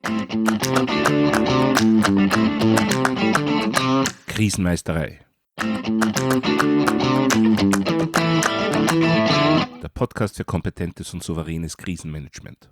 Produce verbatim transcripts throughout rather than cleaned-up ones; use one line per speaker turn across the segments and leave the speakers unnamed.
Krisenmeisterei. Der Podcast für kompetentes und souveränes Krisenmanagement.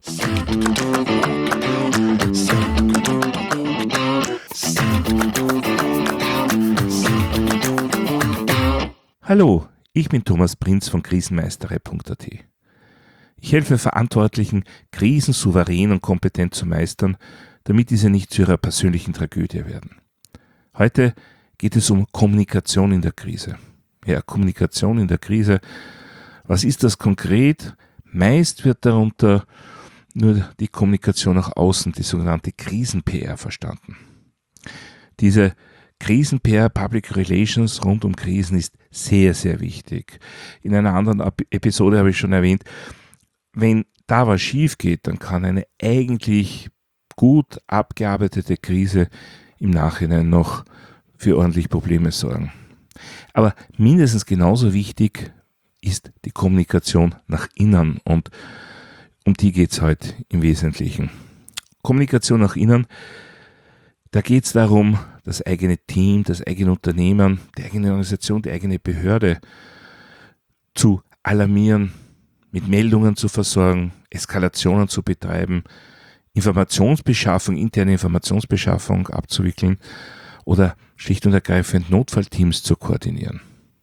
Hallo, ich bin Thomas Prinz von krisenmeisterei punkt a t. Ich helfe Verantwortlichen, Krisen souverän und kompetent zu meistern, damit diese nicht zu ihrer persönlichen Tragödie werden. Heute geht es um Kommunikation in der Krise. Ja, Kommunikation in der Krise. Was ist das konkret? Meist wird darunter nur die Kommunikation nach außen, die sogenannte Krisen-P R, verstanden. Diese Krisen-P R, Public Relations rund um Krisen ist sehr, sehr wichtig. In einer anderen Episode habe ich schon erwähnt, wenn da was schief geht, dann kann eine eigentlich gut abgearbeitete Krise im Nachhinein noch für ordentlich Probleme sorgen. Aber mindestens genauso wichtig ist die Kommunikation nach innen, und um die geht es heute im Wesentlichen. Kommunikation nach innen, da geht es darum, das eigene Team, das eigene Unternehmen, die eigene Organisation, die eigene Behörde zu alarmieren, mit Meldungen zu versorgen, Eskalationen zu betreiben, Informationsbeschaffung, interne Informationsbeschaffung abzuwickeln oder schlicht und ergreifend Notfallteams zu koordinieren.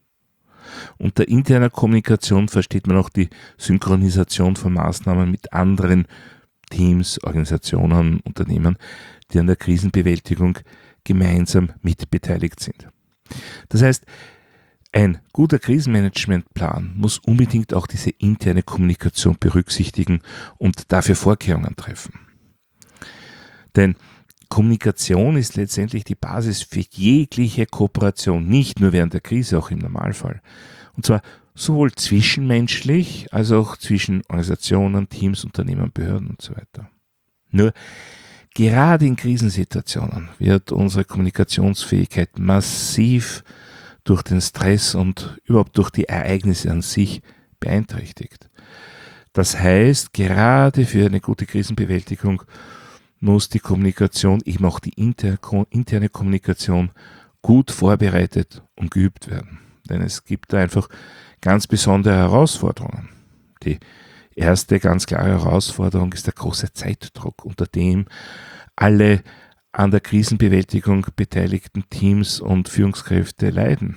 Unter interner Kommunikation versteht man auch die Synchronisation von Maßnahmen mit anderen Teams, Organisationen, Unternehmen, die an der Krisenbewältigung gemeinsam mitbeteiligt sind. Das heißt, ein guter Krisenmanagementplan muss unbedingt auch diese interne Kommunikation berücksichtigen und dafür Vorkehrungen treffen. Denn Kommunikation ist letztendlich die Basis für jegliche Kooperation, nicht nur während der Krise, auch im Normalfall. Und zwar sowohl zwischenmenschlich als auch zwischen Organisationen, Teams, Unternehmen, Behörden und so weiter. Nur gerade in Krisensituationen wird unsere Kommunikationsfähigkeit massiv durch den Stress und überhaupt durch die Ereignisse an sich beeinträchtigt. Das heißt, gerade für eine gute Krisenbewältigung muss die Kommunikation, eben auch die interne Kommunikation, gut vorbereitet und geübt werden. Denn es gibt da einfach ganz besondere Herausforderungen. Die erste ganz klare Herausforderung ist der große Zeitdruck, unter dem alle an der Krisenbewältigung beteiligten Teams und Führungskräfte leiden.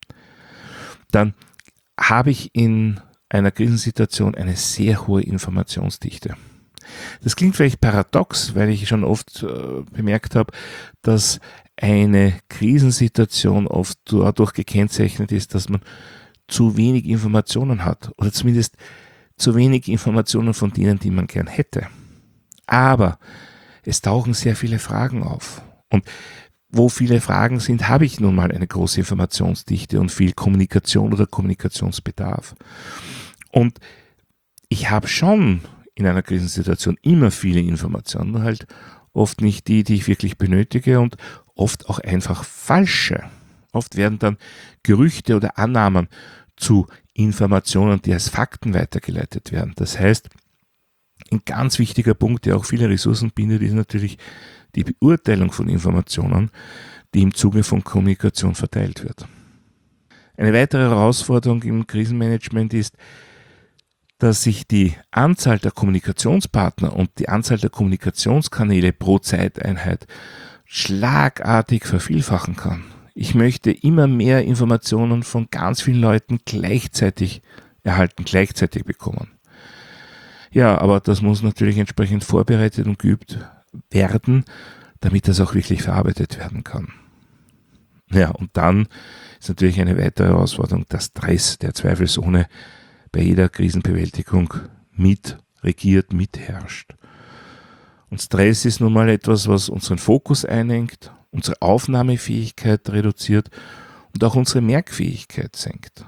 Dann habe ich in einer Krisensituation eine sehr hohe Informationsdichte. Das klingt vielleicht paradox, weil ich schon oft äh, bemerkt habe, dass eine Krisensituation oft dadurch gekennzeichnet ist, dass man zu wenig Informationen hat oder zumindest zu wenig Informationen von denen, die man gern hätte. Aber es tauchen sehr viele Fragen auf. Und wo viele Fragen sind, habe ich nun mal eine große Informationsdichte und viel Kommunikation oder Kommunikationsbedarf. Und ich habe schon in einer Krisensituation immer viele Informationen, nur halt oft nicht die, die ich wirklich benötige, und oft auch einfach falsche. Oft werden dann Gerüchte oder Annahmen zu Informationen, die als Fakten weitergeleitet werden. Das heißt, ein ganz wichtiger Punkt, der auch viele Ressourcen bindet, ist natürlich die Beurteilung von Informationen, die im Zuge von Kommunikation verteilt wird. Eine weitere Herausforderung im Krisenmanagement ist, dass sich die Anzahl der Kommunikationspartner und die Anzahl der Kommunikationskanäle pro Zeiteinheit schlagartig vervielfachen kann. Ich möchte immer mehr Informationen von ganz vielen Leuten gleichzeitig erhalten, gleichzeitig bekommen. Ja, aber das muss natürlich entsprechend vorbereitet und geübt werden, damit das auch wirklich verarbeitet werden kann. Ja, und dann ist natürlich eine weitere Herausforderung der Stress, der zweifelsohne bei jeder Krisenbewältigung mitregiert, mitherrscht. Und Stress ist nun mal etwas, was unseren Fokus einengt, unsere Aufnahmefähigkeit reduziert und auch unsere Merkfähigkeit senkt.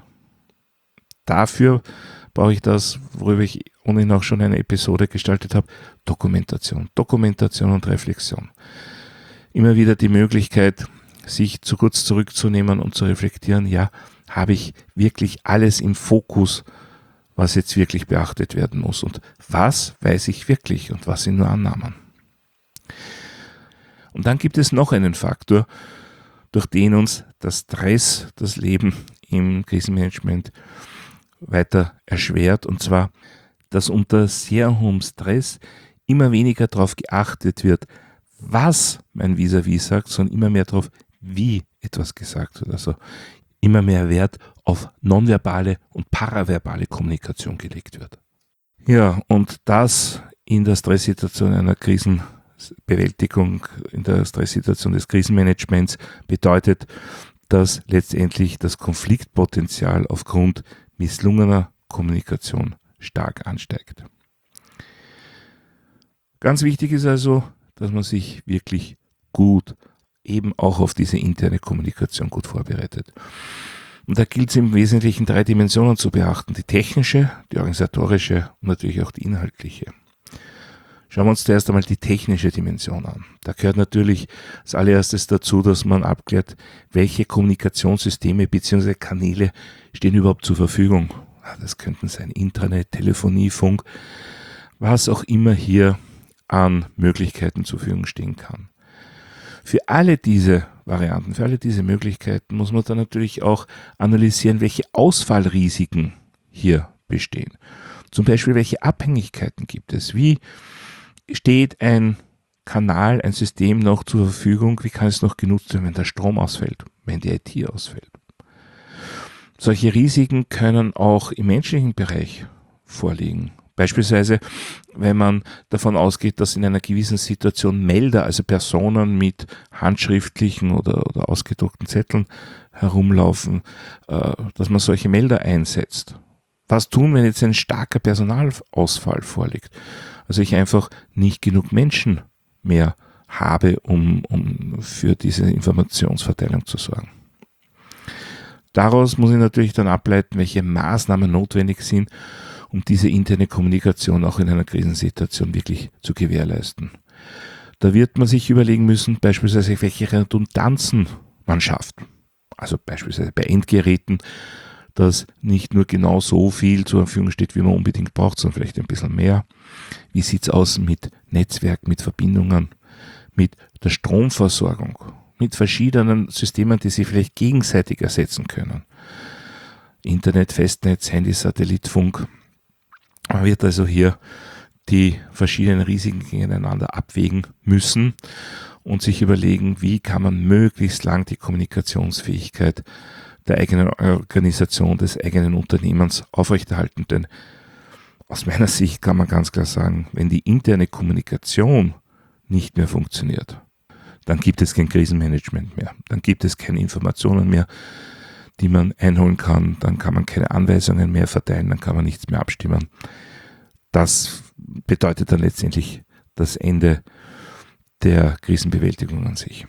Dafür brauche ich das, worüber ich ohnehin auch schon eine Episode gestaltet habe, Dokumentation. Dokumentation und Reflexion. Immer wieder die Möglichkeit, sich zu kurz zurückzunehmen und zu reflektieren, ja, habe ich wirklich alles im Fokus, was jetzt wirklich beachtet werden muss, und was weiß ich wirklich und was sind nur Annahmen. Und dann gibt es noch einen Faktor, durch den uns der Stress, das Leben im Krisenmanagement weiter erschwert, und zwar, dass unter sehr hohem Stress immer weniger darauf geachtet wird, was mein Vis-à-vis sagt, sondern immer mehr darauf, wie etwas gesagt wird. Also immer mehr Wert auf nonverbale und paraverbale Kommunikation gelegt wird. Ja, und das in der Stresssituation einer Krisenbewältigung, in der Stresssituation des Krisenmanagements bedeutet, dass letztendlich das Konfliktpotenzial aufgrund misslungener Kommunikation stark ansteigt. Ganz wichtig ist also, dass man sich wirklich gut eben auch auf diese interne Kommunikation gut vorbereitet. Und da gilt es im Wesentlichen drei Dimensionen zu beachten: die technische, die organisatorische und natürlich auch die inhaltliche. Schauen wir uns zuerst einmal die technische Dimension an. Da gehört natürlich als allererstes dazu, dass man abklärt, welche Kommunikationssysteme bzw. Kanäle stehen überhaupt zur Verfügung. Das könnten sein Intranet, Telefonie, Funk, was auch immer hier an Möglichkeiten zur Verfügung stehen kann. Für alle diese Varianten, für alle diese Möglichkeiten muss man dann natürlich auch analysieren, welche Ausfallrisiken hier bestehen. Zum Beispiel, welche Abhängigkeiten gibt es? Wie steht ein Kanal, ein System noch zur Verfügung? Wie kann es noch genutzt werden, wenn der Strom ausfällt, wenn die I T ausfällt? Solche Risiken können auch im menschlichen Bereich vorliegen. Beispielsweise, wenn man davon ausgeht, dass in einer gewissen Situation Melder, also Personen mit handschriftlichen oder, oder ausgedruckten Zetteln herumlaufen, äh, dass man solche Melder einsetzt. Was tun, wenn jetzt ein starker Personalausfall vorliegt? Also ich einfach nicht genug Menschen mehr habe, um, um für diese Informationsverteilung zu sorgen. Daraus muss ich natürlich dann ableiten, welche Maßnahmen notwendig sind, um diese interne Kommunikation auch in einer Krisensituation wirklich zu gewährleisten. Da wird man sich überlegen müssen, beispielsweise welche Redundanzen man schafft. Also beispielsweise bei Endgeräten, dass nicht nur genau so viel zur Verfügung steht, wie man unbedingt braucht, sondern vielleicht ein bisschen mehr. Wie sieht es aus mit Netzwerk, mit Verbindungen, mit der Stromversorgung, mit verschiedenen Systemen, die sich vielleicht gegenseitig ersetzen können. Internet, Festnetz, Handy, Satellitfunk. Man wird also hier die verschiedenen Risiken gegeneinander abwägen müssen und sich überlegen, wie kann man möglichst lang die Kommunikationsfähigkeit der eigenen Organisation, des eigenen Unternehmens aufrechterhalten. Denn aus meiner Sicht kann man ganz klar sagen, wenn die interne Kommunikation nicht mehr funktioniert, dann gibt es kein Krisenmanagement mehr, dann gibt es keine Informationen mehr, die man einholen kann, dann kann man keine Anweisungen mehr verteilen, dann kann man nichts mehr abstimmen. Das bedeutet dann letztendlich das Ende der Krisenbewältigung an sich.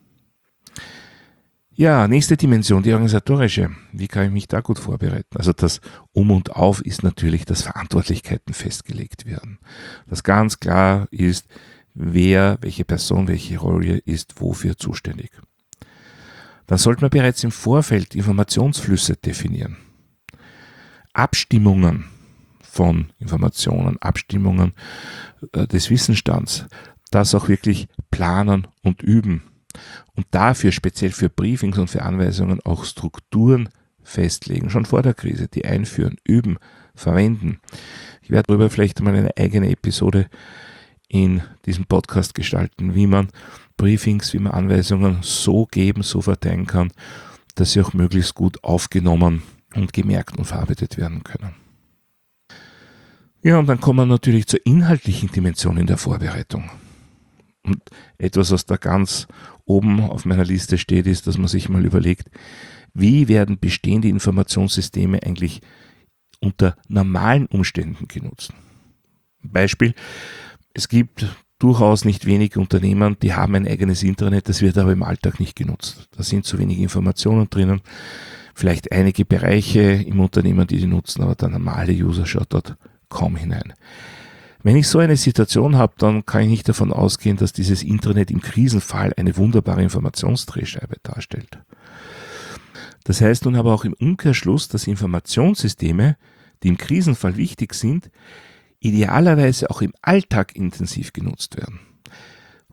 Ja, nächste Dimension, die organisatorische. Wie kann ich mich da gut vorbereiten? Also das Um und Auf ist natürlich, dass Verantwortlichkeiten festgelegt werden. Dass ganz klar ist, wer, welche Person, welche Rolle ist wofür zuständig. Dann sollte man bereits im Vorfeld Informationsflüsse definieren. Abstimmungen von Informationen, Abstimmungen äh, des Wissensstands, das auch wirklich planen und üben. Und dafür, speziell für Briefings und für Anweisungen, auch Strukturen festlegen, schon vor der Krise, die einführen, üben, verwenden. Ich werde darüber vielleicht mal eine eigene Episode in diesem Podcast gestalten, wie man Briefings, wie man Anweisungen so geben, so verteilen kann, dass sie auch möglichst gut aufgenommen und gemerkt und verarbeitet werden können. Ja, und dann kommen wir natürlich zur inhaltlichen Dimension in der Vorbereitung. Und etwas, was da ganz oben auf meiner Liste steht, ist, dass man sich mal überlegt, wie werden bestehende Informationssysteme eigentlich unter normalen Umständen genutzt. Beispiel, es gibt durchaus nicht wenige Unternehmen, die haben ein eigenes Intranet, das wird aber im Alltag nicht genutzt. Da sind zu wenige Informationen drinnen, vielleicht einige Bereiche im Unternehmen, die die nutzen, aber der normale User schaut dort kaum hinein. Wenn ich so eine Situation habe, dann kann ich nicht davon ausgehen, dass dieses Intranet im Krisenfall eine wunderbare Informationsdrehscheibe darstellt. Das heißt nun aber auch im Umkehrschluss, dass Informationssysteme, die im Krisenfall wichtig sind, idealerweise auch im Alltag intensiv genutzt werden.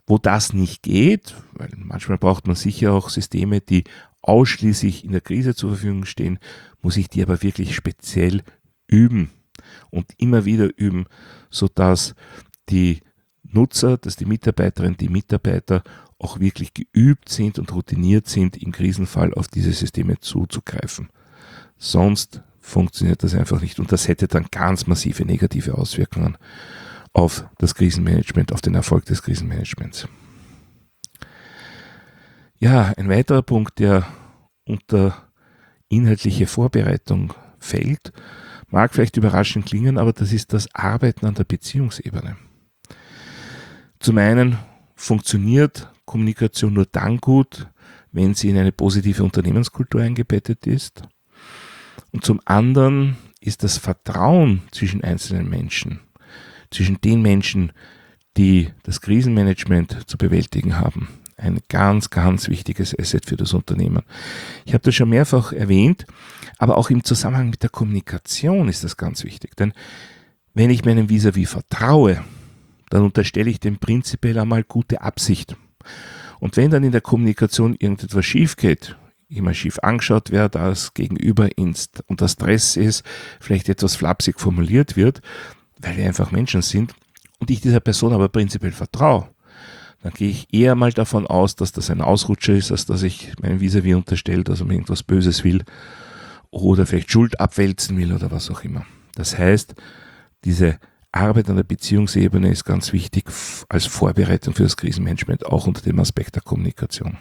Wo das nicht geht, weil manchmal braucht man sicher auch Systeme, die ausschließlich in der Krise zur Verfügung stehen, muss ich die aber wirklich speziell üben und immer wieder üben, sodass die Nutzer, dass die Mitarbeiterinnen, die Mitarbeiter auch wirklich geübt sind und routiniert sind, im Krisenfall auf diese Systeme zuzugreifen. Sonst funktioniert das einfach nicht und das hätte dann ganz massive negative Auswirkungen auf das Krisenmanagement, auf den Erfolg des Krisenmanagements. Ja, ein weiterer Punkt, der unter inhaltliche Vorbereitung fällt, mag vielleicht überraschend klingen, aber das ist das Arbeiten an der Beziehungsebene. Zum einen funktioniert Kommunikation nur dann gut, wenn sie in eine positive Unternehmenskultur eingebettet ist. Und zum anderen ist das Vertrauen zwischen einzelnen Menschen, zwischen den Menschen, die das Krisenmanagement zu bewältigen haben, ein ganz, ganz wichtiges Asset für das Unternehmen. Ich habe das schon mehrfach erwähnt, aber auch im Zusammenhang mit der Kommunikation ist das ganz wichtig. Denn wenn ich meinem Vis-à-vis vertraue, dann unterstelle ich dem prinzipiell einmal gute Absicht. Und wenn dann in der Kommunikation irgendetwas schief geht, immer schief angeschaut wird, das Gegenüber unter Stress ist, vielleicht etwas flapsig formuliert wird, weil wir einfach Menschen sind und ich dieser Person aber prinzipiell vertraue, dann gehe ich eher mal davon aus, dass das ein Ausrutscher ist, als dass ich meinem Vis-à-vis unterstelle, dass er mir irgendwas Böses will oder vielleicht Schuld abwälzen will oder was auch immer. Das heißt, diese Arbeit an der Beziehungsebene ist ganz wichtig als Vorbereitung für das Krisenmanagement, auch unter dem Aspekt der Kommunikation.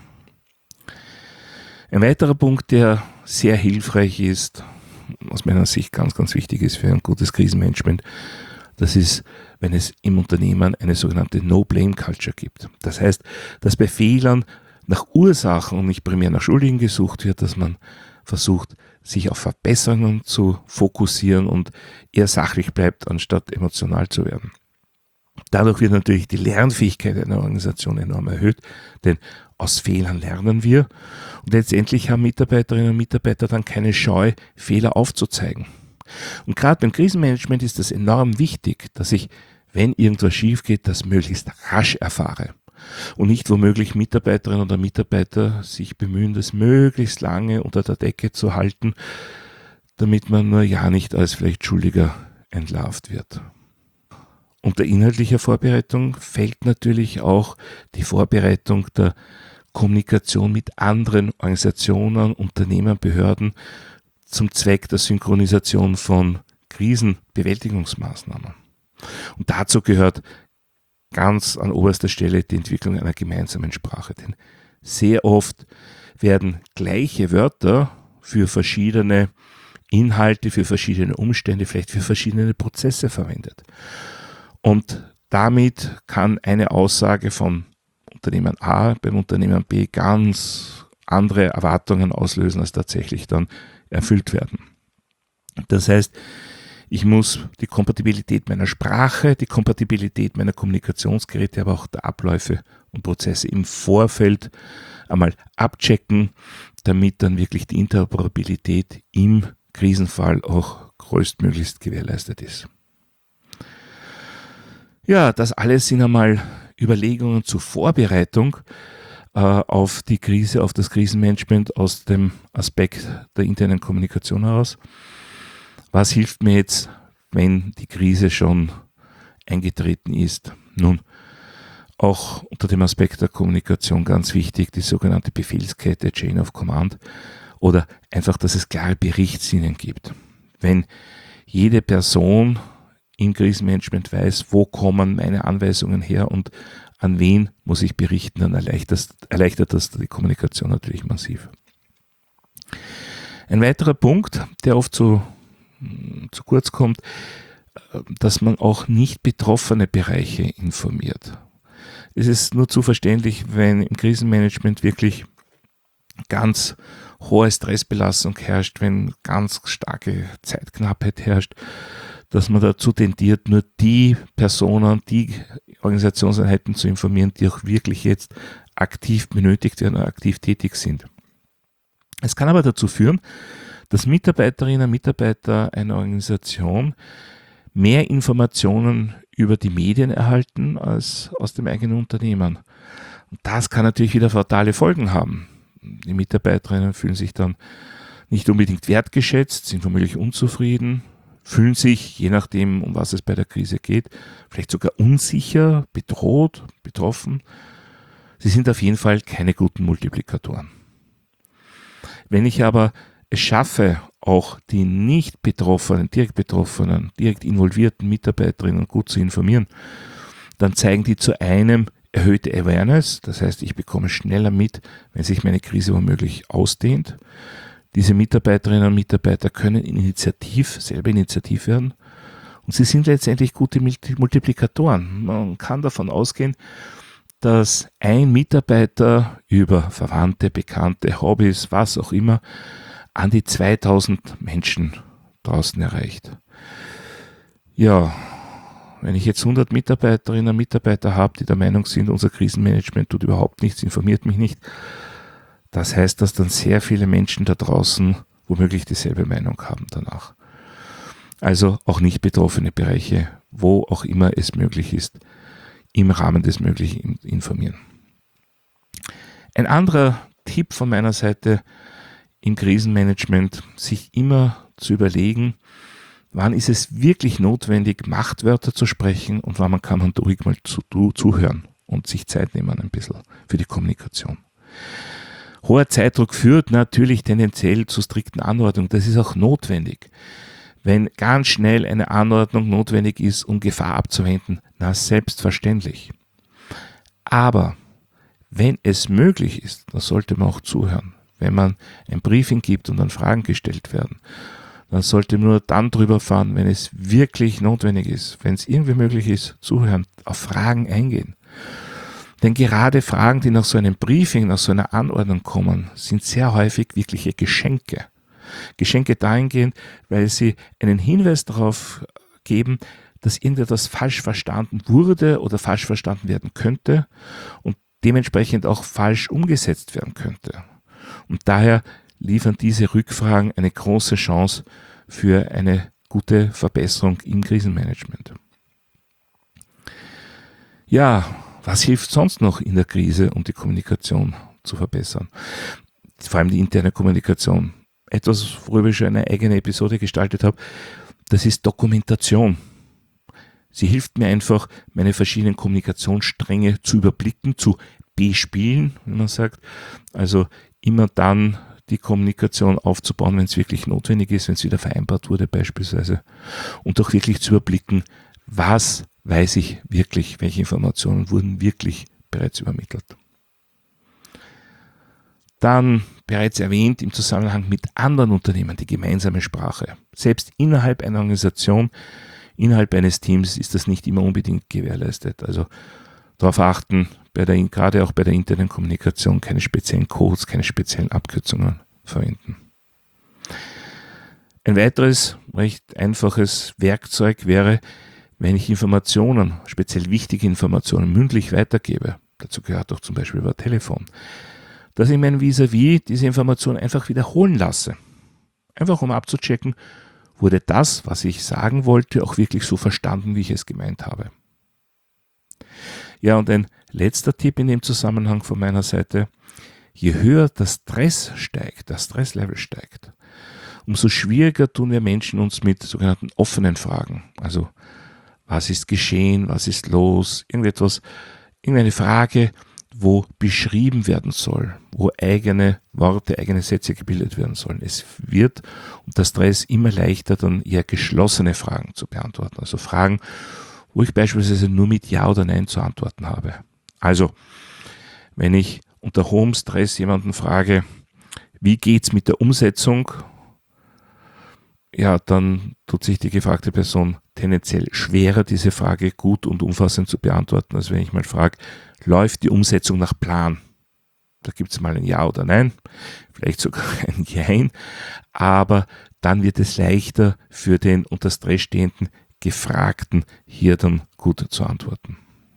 Ein weiterer Punkt, der sehr hilfreich ist, aus meiner Sicht ganz, ganz wichtig ist für ein gutes Krisenmanagement, das ist, wenn es im Unternehmen eine sogenannte No-Blame-Culture gibt. Das heißt, dass bei Fehlern nach Ursachen und nicht primär nach Schuldigen gesucht wird, dass man versucht, sich auf Verbesserungen zu fokussieren und eher sachlich bleibt, anstatt emotional zu werden. Dadurch wird natürlich die Lernfähigkeit einer Organisation enorm erhöht, denn aus Fehlern lernen wir und letztendlich haben Mitarbeiterinnen und Mitarbeiter dann keine Scheu, Fehler aufzuzeigen. Und gerade beim Krisenmanagement ist es enorm wichtig, dass ich, wenn irgendwas schief geht, das möglichst rasch erfahre. Und nicht womöglich Mitarbeiterinnen oder Mitarbeiter sich bemühen, das möglichst lange unter der Decke zu halten, damit man nur ja nicht als vielleicht Schuldiger entlarvt wird. Unter inhaltlicher Vorbereitung fällt natürlich auch die Vorbereitung der Kommunikation mit anderen Organisationen, Unternehmen, Behörden zum Zweck der Synchronisation von Krisenbewältigungsmaßnahmen. Und dazu gehört ganz an oberster Stelle die Entwicklung einer gemeinsamen Sprache. Denn sehr oft werden gleiche Wörter für verschiedene Inhalte, für verschiedene Umstände, vielleicht für verschiedene Prozesse verwendet. Und damit kann eine Aussage von Unternehmen A beim Unternehmen B ganz andere Erwartungen auslösen, als tatsächlich dann erfüllt werden. Das heißt, ich muss die Kompatibilität meiner Sprache, die Kompatibilität meiner Kommunikationsgeräte, aber auch der Abläufe und Prozesse im Vorfeld einmal abchecken, damit dann wirklich die Interoperabilität im Krisenfall auch größtmöglichst gewährleistet ist. Ja, das alles sind einmal Überlegungen zur Vorbereitung äh, auf die Krise, auf das Krisenmanagement aus dem Aspekt der internen Kommunikation heraus. Was hilft mir jetzt, wenn die Krise schon eingetreten ist? Nun, auch unter dem Aspekt der Kommunikation ganz wichtig, die sogenannte Befehlskette, Chain of Command, oder einfach, dass es klare Berichtslinien gibt. Wenn jede Person im Krisenmanagement weiß, wo kommen meine Anweisungen her und an wen muss ich berichten, dann erleichtert, erleichtert das die Kommunikation natürlich massiv. Ein weiterer Punkt, der oft so zu kurz kommt, dass man auch nicht betroffene Bereiche informiert. Es ist nur zu verständlich, wenn im Krisenmanagement wirklich ganz hohe Stressbelastung herrscht, wenn ganz starke Zeitknappheit herrscht, dass man dazu tendiert, nur die Personen, die Organisationseinheiten zu informieren, die auch wirklich jetzt aktiv benötigt werden oder aktiv tätig sind. Es kann aber dazu führen, dass Mitarbeiterinnen und Mitarbeiter einer Organisation mehr Informationen über die Medien erhalten als aus dem eigenen Unternehmen. Und das kann natürlich wieder fatale Folgen haben. Die Mitarbeiterinnen fühlen sich dann nicht unbedingt wertgeschätzt, sind womöglich unzufrieden, fühlen sich, je nachdem, um was es bei der Krise geht, vielleicht sogar unsicher, bedroht, betroffen. Sie sind auf jeden Fall keine guten Multiplikatoren. Wenn ich aber es schaffe, auch die nicht betroffenen, direkt betroffenen, direkt involvierten Mitarbeiterinnen gut zu informieren, dann zeigen die zu einem erhöhte Awareness, das heißt, ich bekomme schneller mit, wenn sich meine Krise womöglich ausdehnt. Diese Mitarbeiterinnen und Mitarbeiter können initiativ, selber initiativ werden und sie sind letztendlich gute Multiplikatoren. Man kann davon ausgehen, dass ein Mitarbeiter über Verwandte, Bekannte, Hobbys, was auch immer, an die zweitausend Menschen draußen erreicht. Ja, wenn ich jetzt hundert Mitarbeiterinnen und Mitarbeiter habe, die der Meinung sind, unser Krisenmanagement tut überhaupt nichts, informiert mich nicht, das heißt, dass dann sehr viele Menschen da draußen womöglich dieselbe Meinung haben danach. Also auch nicht betroffene Bereiche, wo auch immer es möglich ist, im Rahmen des Möglichen informieren. Ein anderer Tipp von meiner Seite im Krisenmanagement, sich immer zu überlegen, wann ist es wirklich notwendig, Machtwörter zu sprechen und wann man kann man ruhig mal zu, zuhören und sich Zeit nehmen ein bisschen für die Kommunikation. Hoher Zeitdruck führt natürlich tendenziell zu strikten Anordnungen. Das ist auch notwendig. Wenn ganz schnell eine Anordnung notwendig ist, um Gefahr abzuwenden, na selbstverständlich. Aber wenn es möglich ist, dann sollte man auch zuhören. Wenn man ein Briefing gibt und dann Fragen gestellt werden, dann sollte man nur dann drüber fahren, wenn es wirklich notwendig ist. Wenn es irgendwie möglich ist, zuhören, auf Fragen eingehen. Denn gerade Fragen, die nach so einem Briefing, nach so einer Anordnung kommen, sind sehr häufig wirkliche Geschenke. Geschenke dahingehend, weil sie einen Hinweis darauf geben, dass irgendetwas falsch verstanden wurde oder falsch verstanden werden könnte und dementsprechend auch falsch umgesetzt werden könnte. Und daher liefern diese Rückfragen eine große Chance für eine gute Verbesserung im Krisenmanagement. Ja, was hilft sonst noch in der Krise, um die Kommunikation zu verbessern? Vor allem die interne Kommunikation. Etwas, worüber ich schon eine eigene Episode gestaltet habe, das ist Dokumentation. Sie hilft mir einfach, meine verschiedenen Kommunikationsstränge zu überblicken, zu bespielen, wie man sagt. Also immer dann die Kommunikation aufzubauen, wenn es wirklich notwendig ist, wenn es wieder vereinbart wurde beispielsweise. Und auch wirklich zu überblicken, was weiß ich wirklich, welche Informationen wurden wirklich bereits übermittelt. Dann bereits erwähnt im Zusammenhang mit anderen Unternehmen die gemeinsame Sprache. Selbst innerhalb einer Organisation, innerhalb eines Teams ist das nicht immer unbedingt gewährleistet. Also darauf achten, bei der, gerade auch bei der internen Kommunikation keine speziellen Codes, keine speziellen Abkürzungen verwenden. Ein weiteres recht einfaches Werkzeug wäre, wenn ich Informationen, speziell wichtige Informationen, mündlich weitergebe. Dazu gehört auch zum Beispiel über Telefon. Dass ich mein Vis-à-vis diese Information einfach wiederholen lasse. Einfach um abzuchecken, wurde das, was ich sagen wollte, auch wirklich so verstanden, wie ich es gemeint habe. Ja, und ein letzter Tipp in dem Zusammenhang von meiner Seite: Je höher der Stress steigt, das Stresslevel steigt, umso schwieriger tun wir Menschen uns mit sogenannten offenen Fragen. Also, was ist geschehen, was ist los, irgendetwas, irgendeine Frage, wo beschrieben werden soll, wo eigene Worte, eigene Sätze gebildet werden sollen. Es wird unter Stress immer leichter, dann eher geschlossene Fragen zu beantworten. Also Fragen, wo ich beispielsweise nur mit Ja oder Nein zu antworten habe. Also, wenn ich unter hohem Stress jemanden frage, wie geht's mit der Umsetzung? Ja, dann tut sich die gefragte Person tendenziell schwerer, diese Frage gut und umfassend zu beantworten, als wenn ich mal frage, läuft die Umsetzung nach Plan? Da gibt es mal ein Ja oder Nein, vielleicht sogar ein Jein, aber dann wird es leichter für den unter Stress stehenden Gefragten, hier dann gut zu antworten.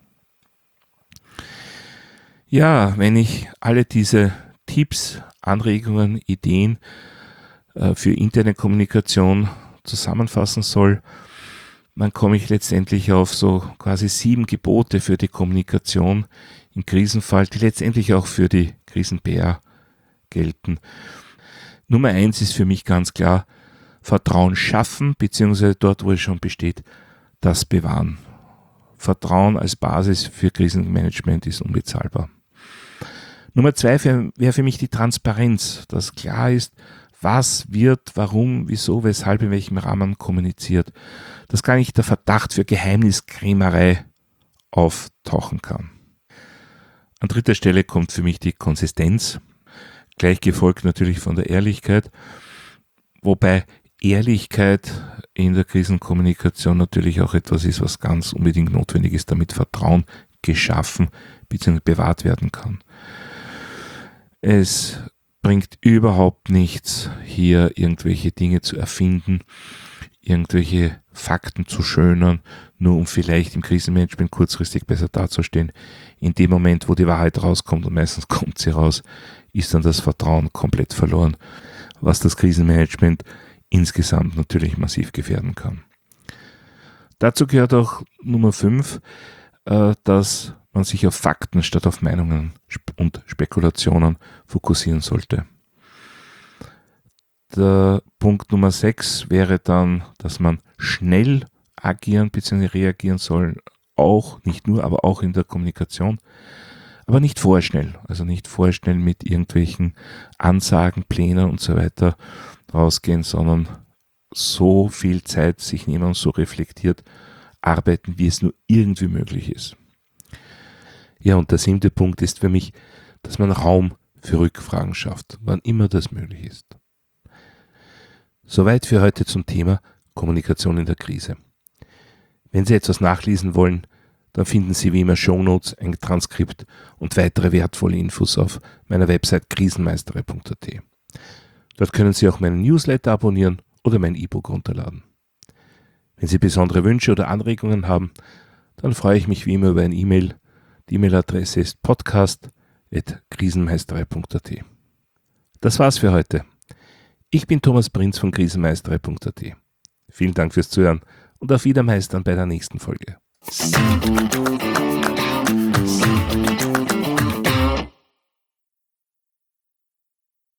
Ja, wenn ich alle diese Tipps, Anregungen, Ideen äh, für interne Kommunikation zusammenfassen soll, dann komme ich letztendlich auf so quasi sieben Gebote für die Kommunikation im Krisenfall, die letztendlich auch für die Krisen-P R gelten. Nummer eins ist für mich ganz klar, Vertrauen schaffen, beziehungsweise dort, wo es schon besteht, das bewahren. Vertrauen als Basis für Krisenmanagement ist unbezahlbar. Nummer zwei wäre für mich die Transparenz, dass klar ist, was wird, warum, wieso, weshalb, in welchem Rahmen kommuniziert. Dass gar nicht der Verdacht für Geheimniskrämerei auftauchen kann. An dritter Stelle kommt für mich die Konsistenz, gleich gefolgt natürlich von der Ehrlichkeit, wobei Ehrlichkeit in der Krisenkommunikation natürlich auch etwas ist, was ganz unbedingt notwendig ist, damit Vertrauen geschaffen bzw. bewahrt werden kann. Es bringt überhaupt nichts, hier irgendwelche Dinge zu erfinden, irgendwelche Fakten zu schönern, nur um vielleicht im Krisenmanagement kurzfristig besser dazustehen. In dem Moment, wo die Wahrheit rauskommt, und meistens kommt sie raus, ist dann das Vertrauen komplett verloren, was das Krisenmanagement insgesamt natürlich massiv gefährden kann. Dazu gehört auch Nummer fünf, dass man sich auf Fakten statt auf Meinungen und Spekulationen fokussieren sollte. Der Punkt Nummer sechs wäre dann, dass man schnell agieren bzw. reagieren soll, auch, nicht nur, aber auch in der Kommunikation, aber nicht vorschnell, also nicht vorschnell mit irgendwelchen Ansagen, Plänen und so weiter rausgehen, sondern so viel Zeit sich nehmen und so reflektiert arbeiten, wie es nur irgendwie möglich ist. Ja, und der siebte Punkt ist für mich, dass man Raum für Rückfragen schafft, wann immer das möglich ist. Soweit für heute zum Thema Kommunikation in der Krise. Wenn Sie etwas nachlesen wollen, dann finden Sie wie immer Shownotes, ein Transkript und weitere wertvolle Infos auf meiner Website krisenmeistere punkt a t. Dort können Sie auch meinen Newsletter abonnieren oder mein E-Book runterladen. Wenn Sie besondere Wünsche oder Anregungen haben, dann freue ich mich wie immer über ein E-Mail. Die E-Mail-Adresse ist podcast at krisenmeistere punkt a t. Das war's für heute. Ich bin Thomas Prinz von krisenmeistere punkt a t. Vielen Dank fürs Zuhören und auf Wiedermeistern bei der nächsten Folge.